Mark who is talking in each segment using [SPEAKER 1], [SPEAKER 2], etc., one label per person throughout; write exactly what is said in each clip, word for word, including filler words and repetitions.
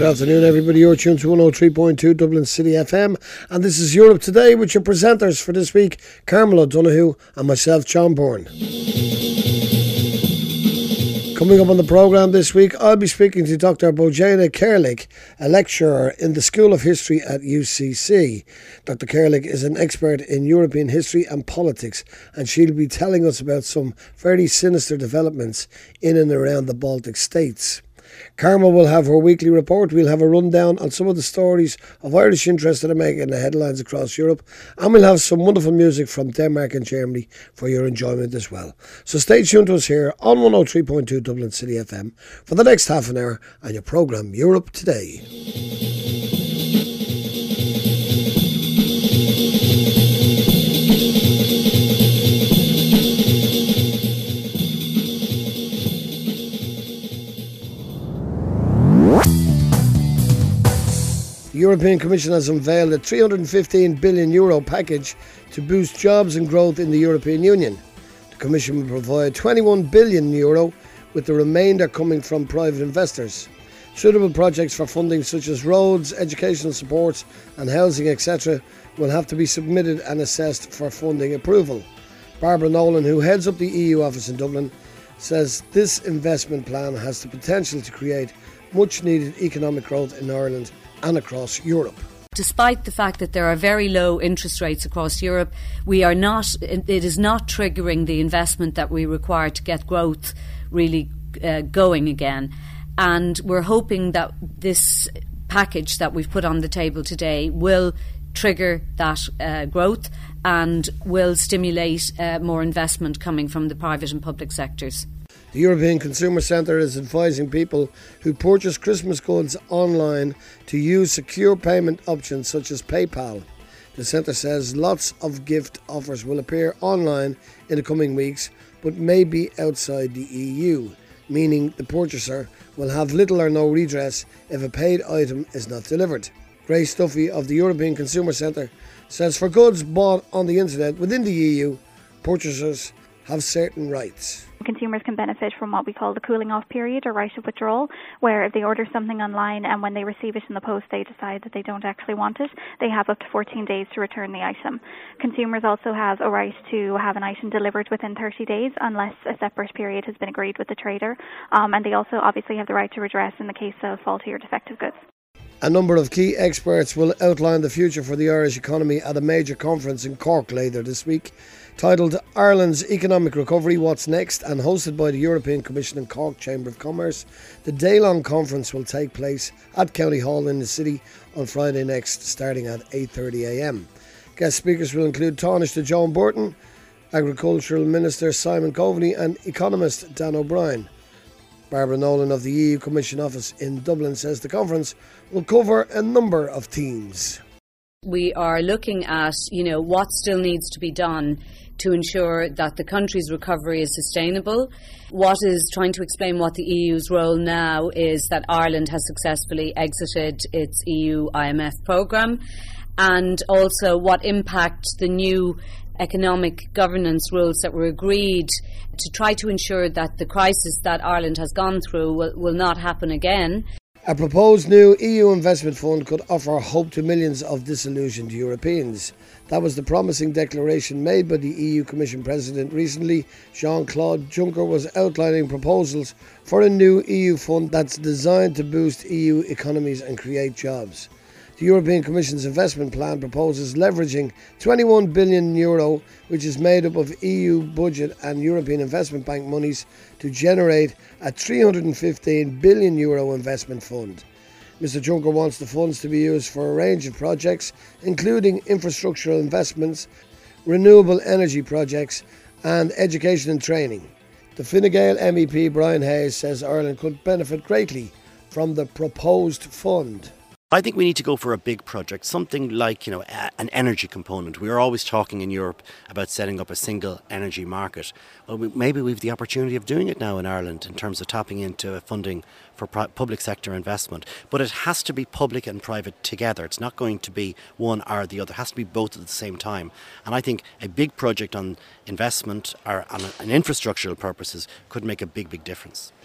[SPEAKER 1] afternoon, everybody. You're tuned to one oh three point two Dublin City F M, and this is Europe Today with your presenters for this week, Carmel O'Donoghue and myself, John Bourne. Coming up on the programme this week, I'll be speaking to Doctor Bojana Kerlik, a lecturer in the School of History at U C C. Doctor Kerlik is an expert in European history and politics, and she'll be telling us about some very sinister developments in and around the Baltic states. Carmel will have her weekly report. We'll have a rundown on some of the stories of Irish interest that are making the headlines across Europe, and we'll have some wonderful music from Denmark and Germany for your enjoyment as well. So stay tuned to us here on one oh three point two Dublin City F M for the next half an hour on your programme Europe Today. The European Commission has unveiled a three hundred fifteen billion euro package to boost jobs and growth in the European Union. The Commission will provide twenty-one billion euro, with the remainder coming from private investors. Suitable projects for funding such as roads, educational supports and housing, et cetera will have to be submitted and assessed for funding approval. Barbara Nolan, who heads up the E U office in Dublin, says this investment plan has the potential to create much needed economic growth in Ireland and across Europe.
[SPEAKER 2] Despite the fact that there are very low interest rates across Europe, we are not. It is not triggering the investment that we require to get growth really uh, going again. And we're hoping that this package that we've put on the table today will trigger that uh, growth and will stimulate uh, more investment coming from the private and public sectors.
[SPEAKER 1] The European Consumer Centre is advising people who purchase Christmas goods online to use secure payment options such as PayPal. The centre says lots of gift offers will appear online in the coming weeks, but may be outside the E U, meaning the purchaser will have little or no redress if a paid item is not delivered. Grace Duffy of the European Consumer Centre says for goods bought on the internet within the E U, purchasers have certain rights.
[SPEAKER 3] Consumers can benefit from what we call the cooling off period or right of withdrawal, where if they order something online and when they receive it in the post they decide that they don't actually want it, they have up to fourteen days to return the item. Consumers also have a right to have an item delivered within thirty days unless a separate period has been agreed with the trader, um, and they also obviously have the right to redress in the case of faulty or defective goods.
[SPEAKER 1] A number of key experts will outline the future for the Irish economy at a major conference in Cork later this week, titled Ireland's Economic Recovery, What's Next, and hosted by the European Commission and Cork Chamber of Commerce. The day-long conference will take place at County Hall in the city on Friday next, starting at eight thirty a m. Guest speakers will include Taoiseach Joan Burton, Agricultural Minister Simon Coveney and economist Dan O'Brien. Barbara Nolan of the E U Commission office in Dublin says the conference will cover a number of themes.
[SPEAKER 2] We are looking at, you know, what still needs to be done to ensure that the country's recovery is sustainable. What is trying to explain what the E U's role now is that Ireland has successfully exited its E U I M F programme, and also what impact the new economic governance rules that were agreed to try to ensure that the crisis that Ireland has gone through will, will not happen again.
[SPEAKER 1] A proposed new E U investment fund could offer hope to millions of disillusioned Europeans. That was the promising declaration made by the E U Commission President recently. Jean-Claude Juncker was outlining proposals for a new E U fund that's designed to boost E U economies and create jobs. The European Commission's investment plan proposes leveraging twenty-one billion euro, which is made up of E U budget and European Investment Bank monies, to generate a three hundred fifteen billion euro investment fund. Mister Juncker wants the funds to be used for a range of projects, including infrastructural investments, renewable energy projects and education and training. The Fine Gael M E P Brian Hayes says Ireland could benefit greatly from the proposed fund.
[SPEAKER 4] I think we need to go for a big project, something like, you know, a, an energy component. We are always talking in Europe about setting up a single energy market. Well, we, maybe we have the opportunity of doing it now in Ireland in terms of tapping into funding for pri- public sector investment. But it has to be public and private together. It's not going to be one or the other. It has to be both at the same time. And I think a big project on investment or on, on infrastructural purposes could make a big, big difference.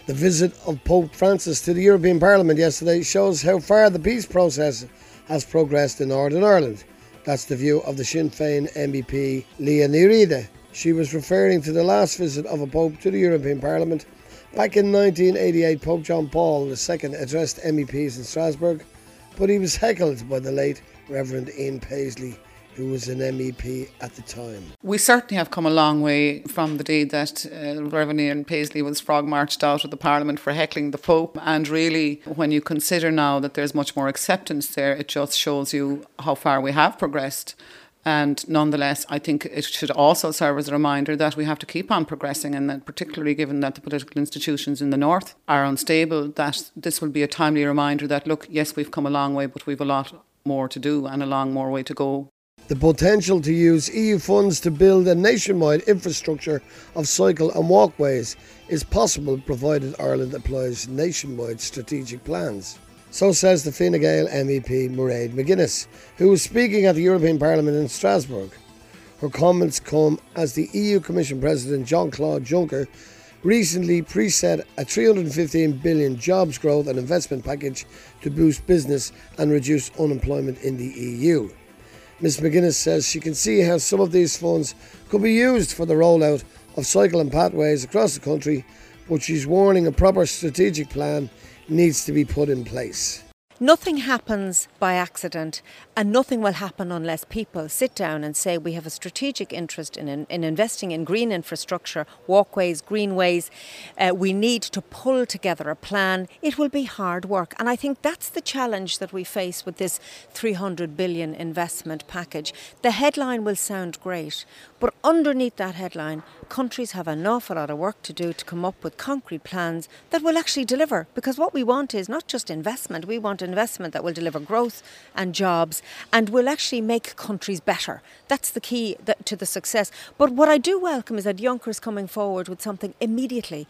[SPEAKER 1] The visit of Pope Francis to the European Parliament yesterday shows how far the peace process has progressed in Northern Ireland. That's the view of the Sinn Féin M E P Leah Ní Riada. She was referring to the last visit of a Pope to the European Parliament. Back in nineteen eighty-eight, Pope John Paul the Second addressed M E Ps in Strasbourg, but he was heckled by the late Reverend Ian Paisley, who was an M E P at the time.
[SPEAKER 5] We certainly have come a long way from the day that uh, Reverend Ian Paisley was frog marched out of the Parliament for heckling the Pope. And really, when you consider now that there's much more acceptance there, it just shows you how far we have progressed. And nonetheless, I think it should also serve as a reminder that we have to keep on progressing, and that particularly given that the political institutions in the north are unstable, that this will be a timely reminder that, look, yes, we've come a long way, but we've a lot more to do and a long more way to go.
[SPEAKER 1] The potential to use E U funds to build a nationwide infrastructure of cycle and walkways is possible provided Ireland applies nationwide strategic plans. So says the Fine Gael M E P Mairead McGuinness, who was speaking at the European Parliament in Strasbourg. Her comments come as the E U Commission President Jean-Claude Juncker recently preset a three hundred fifteen billion jobs growth and investment package to boost business and reduce unemployment in the E U. Miz McGuinness says she can see how some of these funds could be used for the rollout of cycle and pathways across the country, but she's warning a proper strategic plan needs to be put in place.
[SPEAKER 6] Nothing happens by accident, and nothing will happen unless people sit down and say we have a strategic interest in, in, in investing in green infrastructure, walkways, greenways. Uh, we need to pull together a plan. It will be hard work, and I think that's the challenge that we face with this three hundred billion investment package. The headline will sound great, but underneath that headline, countries have an awful lot of work to do to come up with concrete plans that will actually deliver, because what we want is not just investment, we want investment that will deliver growth and jobs and will actually make countries better. That's the key to the success. But what I do welcome is that Juncker's coming forward with something immediately.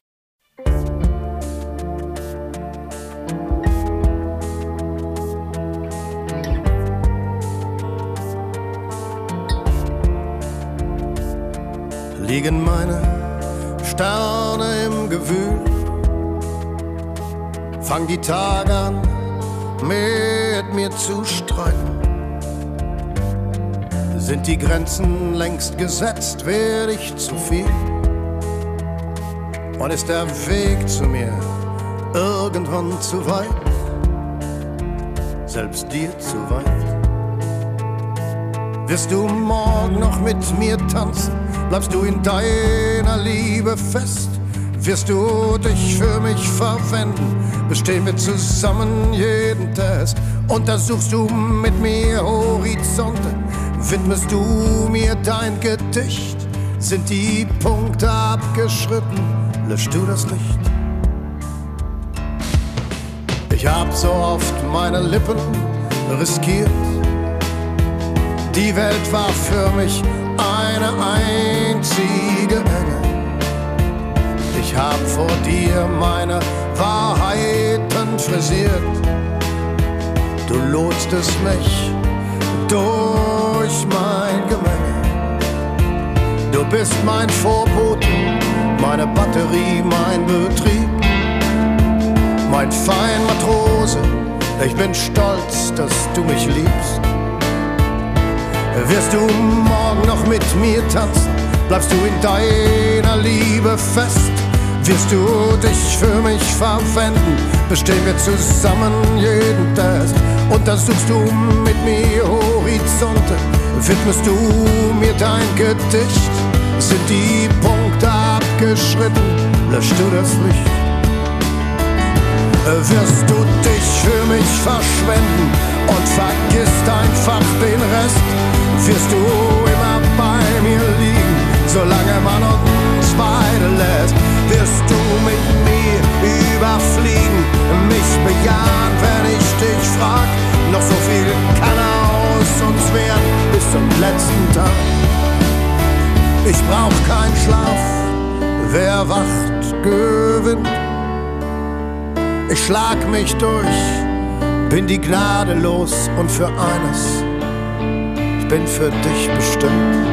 [SPEAKER 7] Liegen meine Sterne im Gewühl, fang die Tage an, mit mir zu streiten. Sind die Grenzen längst gesetzt, werd ich zu viel? Und ist der Weg zu mir irgendwann zu weit? Selbst dir zu weit? Wirst du morgen noch mit mir tanzen? Bleibst du in deiner Liebe fest? Wirst du dich für mich verwenden? Bestehen wir zusammen jeden Test? Untersuchst du mit mir Horizonte? Widmest du mir dein Gedicht? Sind die Punkte abgeschritten? Löschst du das Licht? Ich hab so oft meine Lippen riskiert. Die Welt war für mich eine einzige Enge. Ich hab vor dir meine Wahrheiten frisiert. Du lotstest mich durch mein Gemenge. Du bist mein Vorbote, meine Batterie, mein Betrieb, mein Feinmatrose. Ich bin stolz, dass du mich liebst. Wirst du morgen noch mit mir tanzen? Bleibst du in deiner Liebe fest? Wirst du dich für mich verwenden? Bestehen wir zusammen jeden Test? Untersuchst du mit mir Horizonte? Widmest du mir dein Gedicht? Sind die Punkte abgeschritten? Löschst du das Licht? Wirst du dich für mich verschwenden und vergisst einfach den Rest? Wirst du immer bei mir liegen, solange man uns beide lässt? Wirst du mit mir überfliegen, mich bejahen, wenn ich dich frag? Noch so viel kann aus uns werden bis zum letzten Tag. Ich brauch keinen Schlaf, wer wacht, gewinnt. Ich schlag mich durch, bin die Gnade los und für eines, ich bin für dich bestimmt.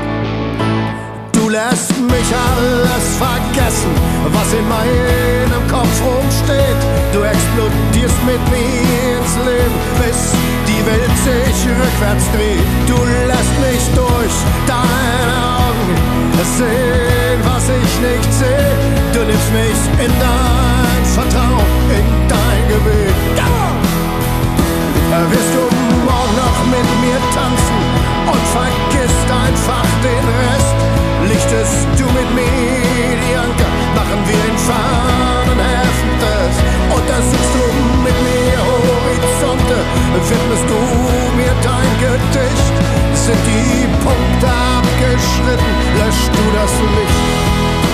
[SPEAKER 7] Du lässt mich alles vergessen, was in meinem Kopf Kopf rumsteht. Du explodierst mit mir ins Leben, bis die Welt sich rückwärts dreht. Du lässt mich durch deine Augen sehen, was ich nicht sehe. Du nimmst mich in dein Vertrauen, in dein Gebet. Ja! Wirst du morgen noch mit mir tanzen und vergisst einfach den Rest? Lichtest du mit mir die Anker, machen wir in Fahnenhäfen fest. Untersuchst du mit mir Horizonte, widmest du mir dein Gedicht. Sind die Punkte abgeschnitten, löscht du das Licht.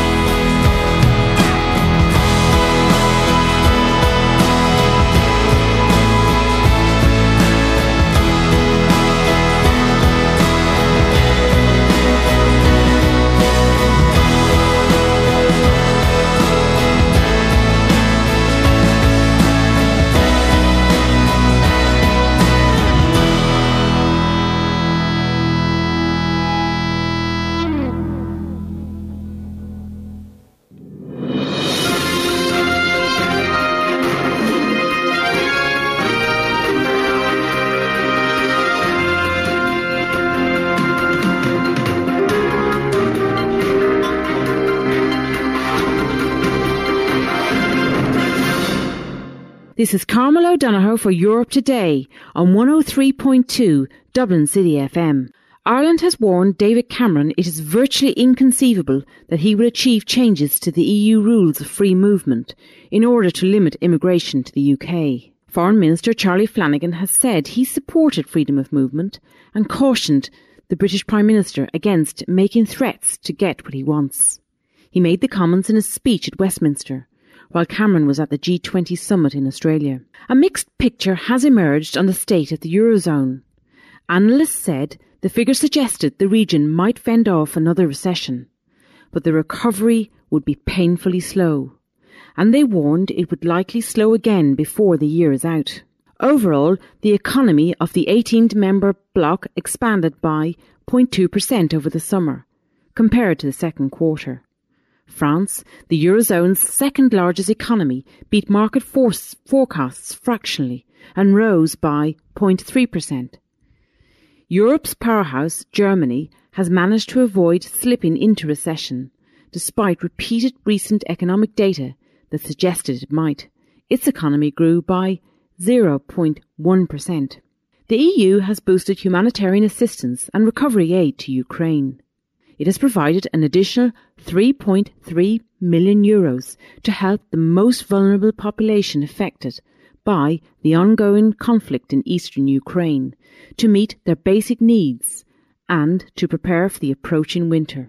[SPEAKER 8] This is Carmel O'Donoghue for Europe Today on one oh three point two Dublin City F M. Ireland has warned David Cameron it is virtually inconceivable that he will achieve changes to the E U rules of free movement in order to limit immigration to the U K. Foreign Minister Charlie Flanagan has said he supported freedom of movement and cautioned the British Prime Minister against making threats to get what he wants. He made the comments in a speech at Westminster, while Cameron was at the G twenty summit in Australia. A mixed picture has emerged on the state of the Eurozone. Analysts said the figure suggested the region might fend off another recession, but the recovery would be painfully slow, and they warned it would likely slow again before the year is out. Overall, the economy of the eighteen-member bloc expanded by zero point two percent over the summer, compared to the second quarter. France, the Eurozone's second-largest economy, beat market force forecasts fractionally and rose by zero point three percent. Europe's powerhouse, Germany, has managed to avoid slipping into recession, despite repeated recent economic data that suggested it might. Its economy grew by zero point one percent. The E U has boosted humanitarian assistance and recovery aid to Ukraine. It has provided an additional three point three million euros to help the most vulnerable population affected by the ongoing conflict in eastern Ukraine, to meet their basic needs and to prepare for the approaching winter.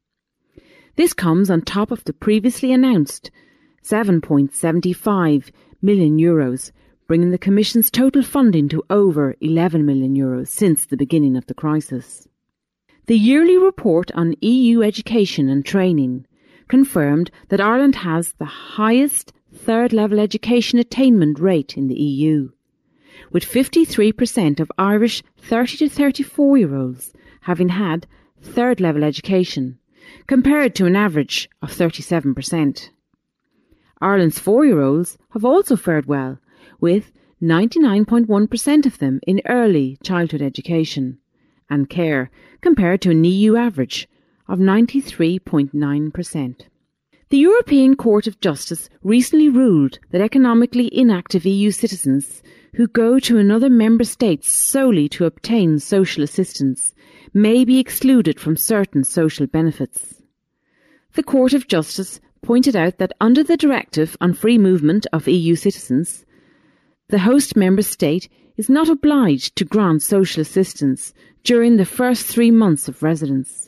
[SPEAKER 8] This comes on top of the previously announced seven point seven five million euros, bringing the Commission's total funding to over eleven million euros since the beginning of the crisis. The yearly report on E U education and training confirmed that Ireland has the highest third-level education attainment rate in the E U, with fifty-three percent of Irish thirty to thirty-four-year-olds having had third-level education, compared to an average of thirty-seven percent. Ireland's four-year-olds have also fared well, with ninety-nine point one percent of them in early childhood education and care, compared to an E U average of ninety-three point nine percent. The European Court of Justice recently ruled that economically inactive E U citizens who go to another member state solely to obtain social assistance may be excluded from certain social benefits. The Court of Justice pointed out that under the Directive on Free Movement of E U Citizens, the host member state is not obliged to grant social assistance during the first three months of residence.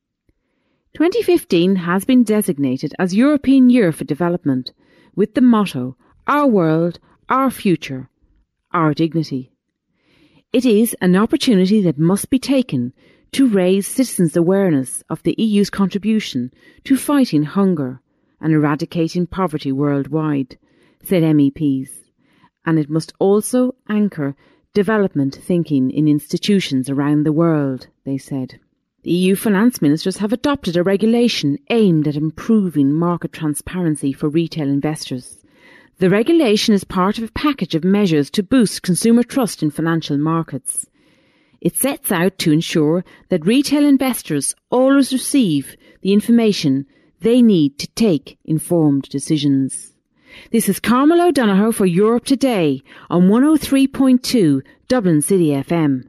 [SPEAKER 8] twenty fifteen has been designated as European Year for Development, with the motto, Our World, Our Future, Our Dignity. It is an opportunity that must be taken to raise citizens' awareness of the E U's contribution to fighting hunger and eradicating poverty worldwide, said M E Ps, and it must also anchor development thinking in institutions around the world, they said. The E U finance ministers have adopted a regulation aimed at improving market transparency for retail investors. The regulation is part of a package of measures to boost consumer trust in financial markets. It sets out to ensure that retail investors always receive the information they need to take informed decisions. This is Carmel O'Donoghue for Europe Today on one oh three point two Dublin City F M.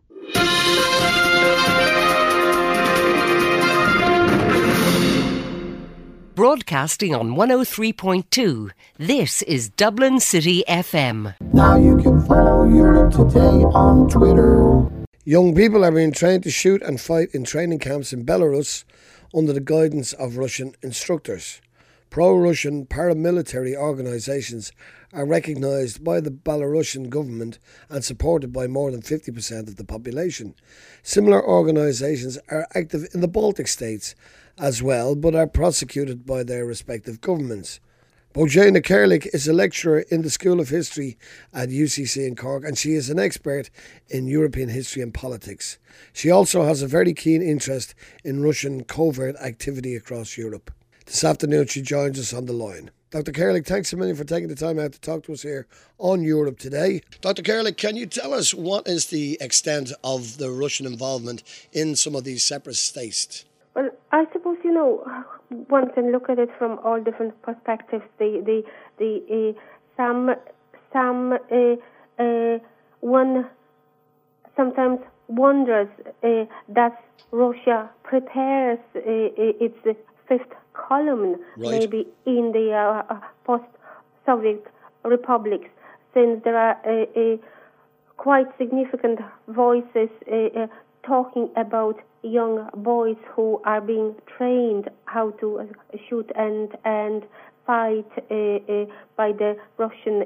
[SPEAKER 9] Broadcasting on one oh three point two, this is Dublin City F M.
[SPEAKER 7] Now you can follow Europe Today on Twitter.
[SPEAKER 1] Young people are being trained to shoot and fight in training camps in Belarus under the guidance of Russian instructors. Pro-Russian paramilitary organisations are recognised by the Belarusian government and supported by more than fifty percent of the population. Similar organisations are active in the Baltic states as well, but are prosecuted by their respective governments. Bojana Kerlik is a lecturer in the School of History at U C C in Cork, and she is an expert in European history and politics. She also has a very keen interest in Russian covert activity across Europe. This afternoon she joins us on the line. Doctor Kerlik, thanks a million for taking the time out to talk to us here on Europe Today. Doctor Kerlik, can you tell us what is the extent of the Russian involvement in some of these separatist states?
[SPEAKER 10] Well, I suppose, you know, one can look at it from all different perspectives. The, the, the, uh, some, some, uh, uh, one sometimes wonders uh, that Russia prepares uh, its fifth column, right, maybe in the uh, post-Soviet republics, since there are uh, uh, quite significant voices uh, uh, talking about young boys who are being trained how to uh, shoot and and fight uh, uh, by the Russian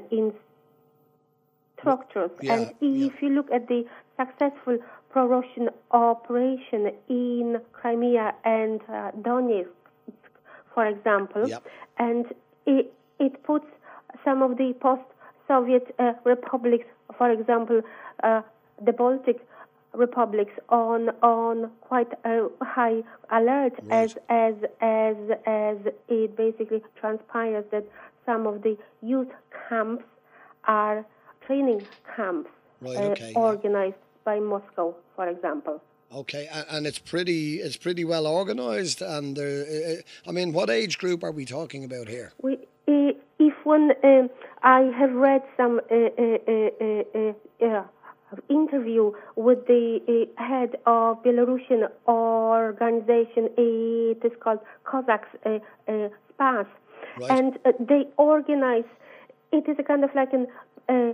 [SPEAKER 10] instructors. Yeah, and if yeah. you look at the successful pro-Russian operation in Crimea and uh, Donetsk, for example, yep. and it, it puts some of the post-Soviet uh, republics, for example, uh, the Baltic republics, on on quite a high alert, right. as as as as it basically transpires that some of the youth camps are training camps, right, okay, uh, organized yeah. by Moscow, for example.
[SPEAKER 1] Okay, and it's pretty it's pretty well organised. And uh, I mean, what age group are we talking about here?
[SPEAKER 10] We, uh, if one, uh, I have read some uh, uh, uh, uh, uh, interview with the uh, head of Belarusian organization. It is called Cossacks uh, uh, Spas, right. and uh, they organize. It is a kind of like an uh,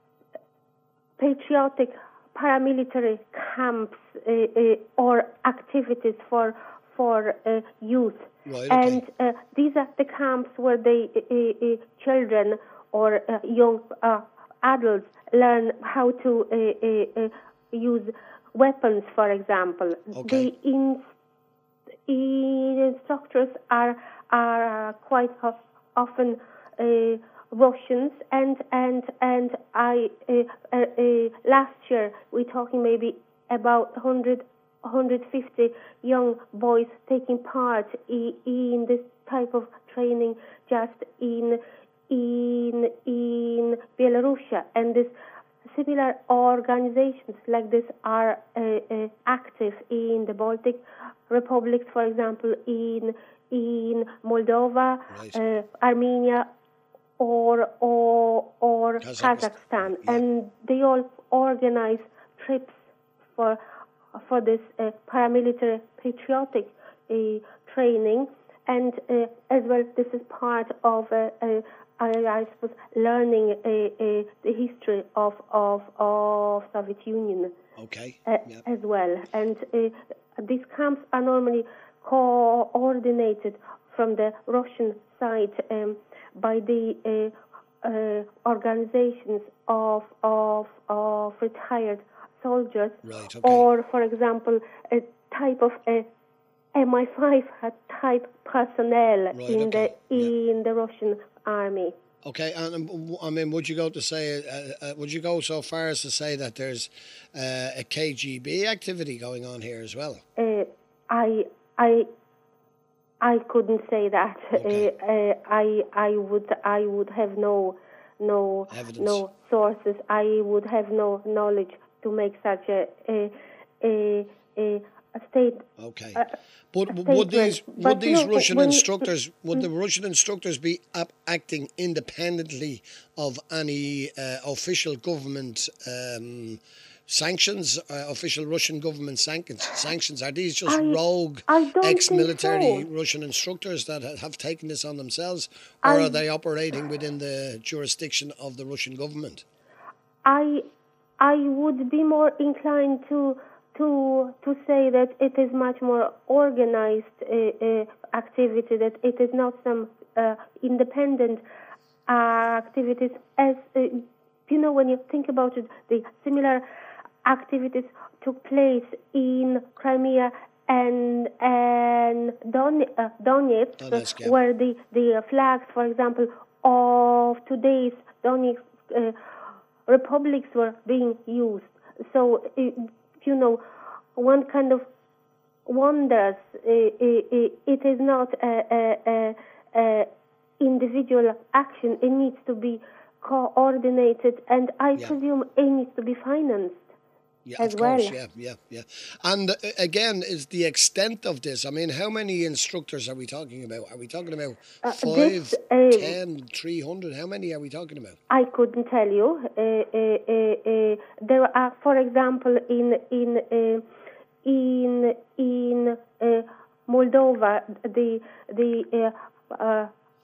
[SPEAKER 10] patriotic paramilitary camps uh, uh, or activities for for uh, youth, right, okay. and uh, these are the camps where the uh, uh, children or uh, young uh, adults learn how to uh, uh, uh, use weapons, for example. Okay. The in, in instructors are are quite often Uh, Russians, and and and I uh, uh, uh, last year we're talking maybe about one hundred, one hundred fifty young boys taking part in, in this type of training just in in in Belarus, and this similar organizations like this are uh, uh, active in the Baltic republics, for example, in in Moldova, right. uh, Armenia, or or or Kazakhstan, Kazakhstan. Yeah. And they all organize trips for for this uh, paramilitary patriotic uh, training, and uh, as well this is part of uh, uh, I, I suppose learning uh, uh, the history of of of Soviet Union.
[SPEAKER 1] Okay.
[SPEAKER 10] Uh,
[SPEAKER 1] yep.
[SPEAKER 10] As well, and uh, these camps are normally coordinated from the Russian side Um, by the uh, uh, organizations of of of retired soldiers, right, okay. or, for example, a type of a M I five type personnel right, in okay. the in yeah. the Russian army.
[SPEAKER 1] Okay, and um, I mean, would you go to say, uh, uh, would you go so far as to say that there's uh, a K G B activity going on here as well?
[SPEAKER 10] Uh, I I I couldn't say that.
[SPEAKER 1] Okay.
[SPEAKER 10] Uh, uh, I I would I would have no no
[SPEAKER 1] Evidence.
[SPEAKER 10] no sources. I would have no knowledge to make such a a a, a, a state.
[SPEAKER 1] Okay.
[SPEAKER 10] A,
[SPEAKER 1] but
[SPEAKER 10] a
[SPEAKER 1] would these
[SPEAKER 10] statement.
[SPEAKER 1] would
[SPEAKER 10] But,
[SPEAKER 1] these
[SPEAKER 10] you know,
[SPEAKER 1] Russian
[SPEAKER 10] when-
[SPEAKER 1] instructors would the Russian instructors be ap- acting independently of any uh, official government um, sanctions, uh, official Russian government sanctions? Sanctions are these just
[SPEAKER 10] I-
[SPEAKER 1] rogue
[SPEAKER 10] I don't think
[SPEAKER 1] ex-military
[SPEAKER 10] so.
[SPEAKER 1] Russian instructors that ha- have taken this on themselves, or
[SPEAKER 10] I-
[SPEAKER 1] are they operating within the jurisdiction of the Russian government?
[SPEAKER 10] I I would be more inclined to to to say that it is much more organized uh, uh, activity. That it is not some uh, independent uh, activities. As uh, you know, when you think about it, the similar activities took place in Crimea and and Don, uh, Donetsk,
[SPEAKER 1] Donetsk, yeah.
[SPEAKER 10] where the the flags, for example, of today's Donetsk uh, republics were being used. So, uh, you know, one kind of wonders uh, uh, it is not a, a, a, a individual action. It needs to be coordinated, and I
[SPEAKER 1] Yeah.
[SPEAKER 10] presume it needs to be financed.
[SPEAKER 1] Yeah,
[SPEAKER 10] as
[SPEAKER 1] of course,
[SPEAKER 10] well.
[SPEAKER 1] yeah, yeah, yeah. And uh, again, is the extent of this, I mean, how many instructors are we talking about? Are we talking about
[SPEAKER 10] Uh,
[SPEAKER 1] five,
[SPEAKER 10] this, uh,
[SPEAKER 1] ten, three hundred? How many are we talking about?
[SPEAKER 10] I couldn't tell you. Uh, uh, uh, uh, there are, for example, in in uh, in in uh, Moldova, the the uh, uh,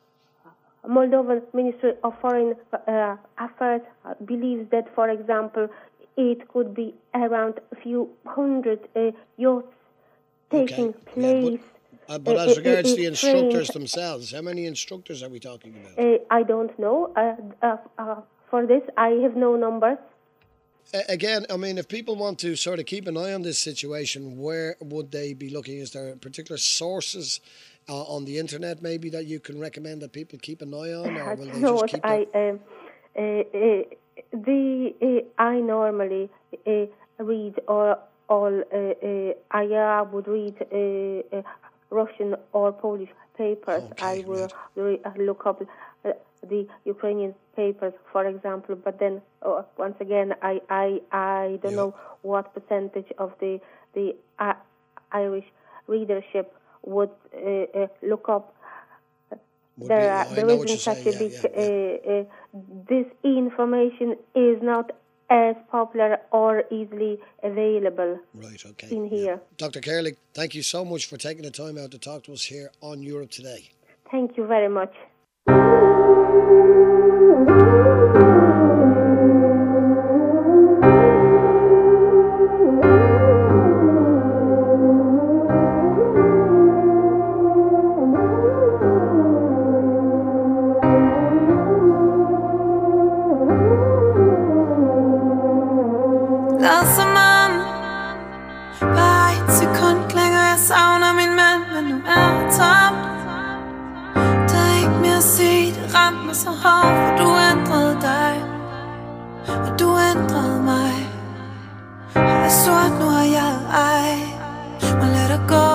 [SPEAKER 10] Moldovan Ministry of Foreign uh, Affairs believes that, for example, it could be around a few hundred uh, yachts taking
[SPEAKER 1] Okay, yeah,
[SPEAKER 10] place.
[SPEAKER 1] Uh, but
[SPEAKER 10] uh,
[SPEAKER 1] as
[SPEAKER 10] uh,
[SPEAKER 1] regards
[SPEAKER 10] uh,
[SPEAKER 1] the
[SPEAKER 10] uh,
[SPEAKER 1] instructors
[SPEAKER 10] trained.
[SPEAKER 1] themselves, how many instructors are we talking about?
[SPEAKER 10] Uh, I don't know. Uh, uh, uh, for this, I have no numbers.
[SPEAKER 1] Uh, again, I mean, if people want to sort of keep an eye on this situation, where would they be looking? Is there particular sources uh, on the internet maybe that you can recommend that people keep an eye on, or will they
[SPEAKER 10] know
[SPEAKER 1] just
[SPEAKER 10] what
[SPEAKER 1] keep
[SPEAKER 10] I
[SPEAKER 1] their-
[SPEAKER 10] um, uh, uh, the uh, I normally uh, read all all uh, uh, I uh, would read uh, uh, Russian or Polish papers.
[SPEAKER 1] Okay,
[SPEAKER 10] I will
[SPEAKER 1] right.
[SPEAKER 10] re- uh, look up uh, the Ukrainian papers, for example. But then uh, once again, I I, I don't
[SPEAKER 1] Yeah.
[SPEAKER 10] know what percentage of the the uh, Irish readership would uh, uh, look up.
[SPEAKER 1] Would
[SPEAKER 10] There,
[SPEAKER 1] be-
[SPEAKER 10] are,
[SPEAKER 1] I
[SPEAKER 10] there
[SPEAKER 1] know what
[SPEAKER 10] isn't
[SPEAKER 1] you're
[SPEAKER 10] such
[SPEAKER 1] saying,
[SPEAKER 10] a big.
[SPEAKER 1] yeah, yeah,
[SPEAKER 10] Uh, uh, this information is not as popular or easily available
[SPEAKER 1] Right, okay.
[SPEAKER 10] in here.
[SPEAKER 1] Doctor Kerlich, thank you so much for taking the time out to talk to us here on Europe Today.
[SPEAKER 10] Thank you very much.
[SPEAKER 11] Langsommere, bare et sekund længere. Jeg savner min mand, men nu er jeg tomt. Der er ikke mere at sige, det ramte mig så hårdt. For du ændrede dig, og du ændrede mig. Jeg er sort, nu er jeg ej. Må lade dig gå.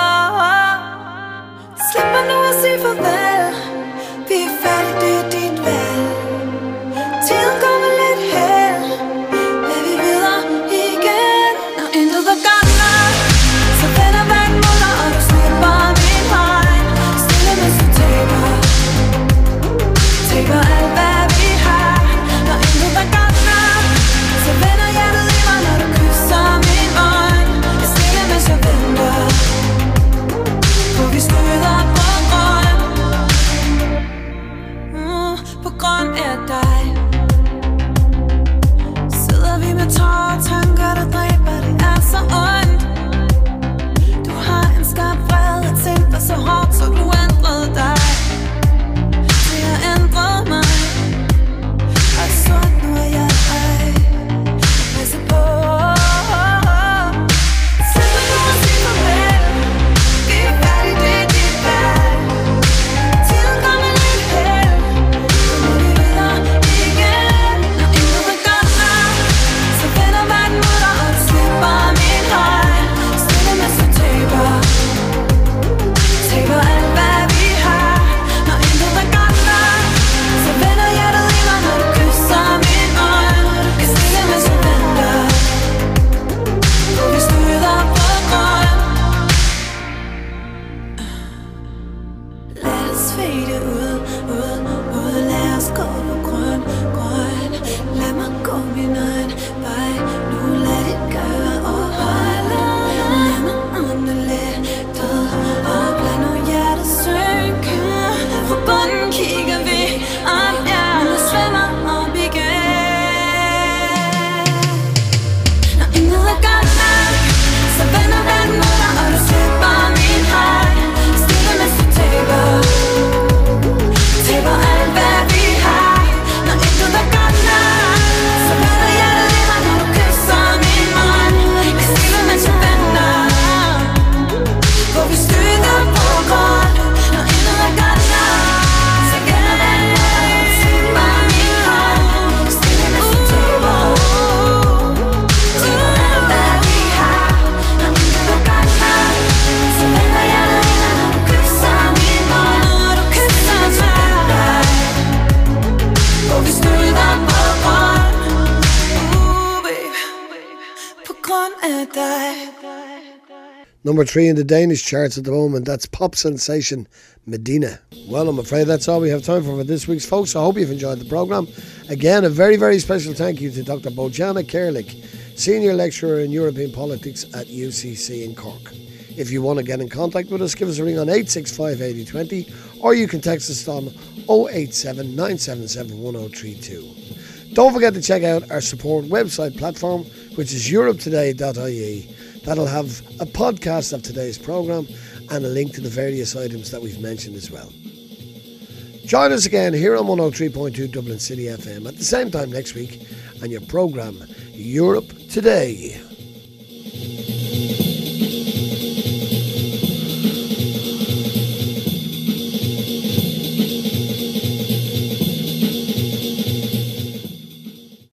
[SPEAKER 11] Slip mig nu at sige farvel. Vi er færdige, det er dit valg. Tiden går med lidt held. Vil vi videre igen? Når intet var godt nok, så vender væk mod dig, og du slipper min hånd. Stille mens du taber, taber alt hvad vi har. Når intet var godt nok,
[SPEAKER 1] Number three in the Danish charts at the moment, that's pop sensation Medina. Well, I'm afraid that's all we have time for for this week's, folks. I hope you've enjoyed the programme. Again, a very, very special thank you to Doctor Bojana Kerlik, Senior Lecturer in European Politics at U C C in Cork. If you want to get in contact with us, give us a ring on eight six five, eight zero two zero or you can text us on oh eight seven, nine seven seven, one oh three two. Don't forget to check out our support website platform, which is europe today dot I E. That'll have a podcast of today's programme and a link to the various items that we've mentioned as well. Join us again here on one oh three point two Dublin City F M at the same time next week on your programme, Europe Today.